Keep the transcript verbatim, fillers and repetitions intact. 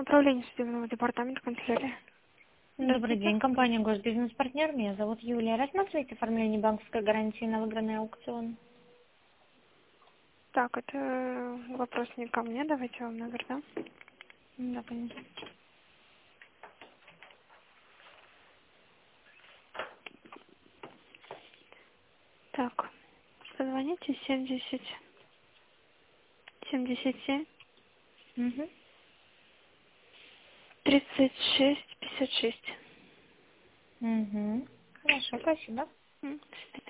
Управление судебного департамента канцелярии. Добрый Здравствуйте. день, компания Госбизнес-партнер. Меня зовут Юлия. Рассматриваете оформление банковской гарантии на выигранный аукцион? Так, это э, вопрос не ко мне, давайте я вам номер дам. Да, конечно. Так, позвоните семьдесят, семьдесят семь, Угу. тридцать шесть, пятьдесят шесть. Угу. Хорошо, спасибо. М,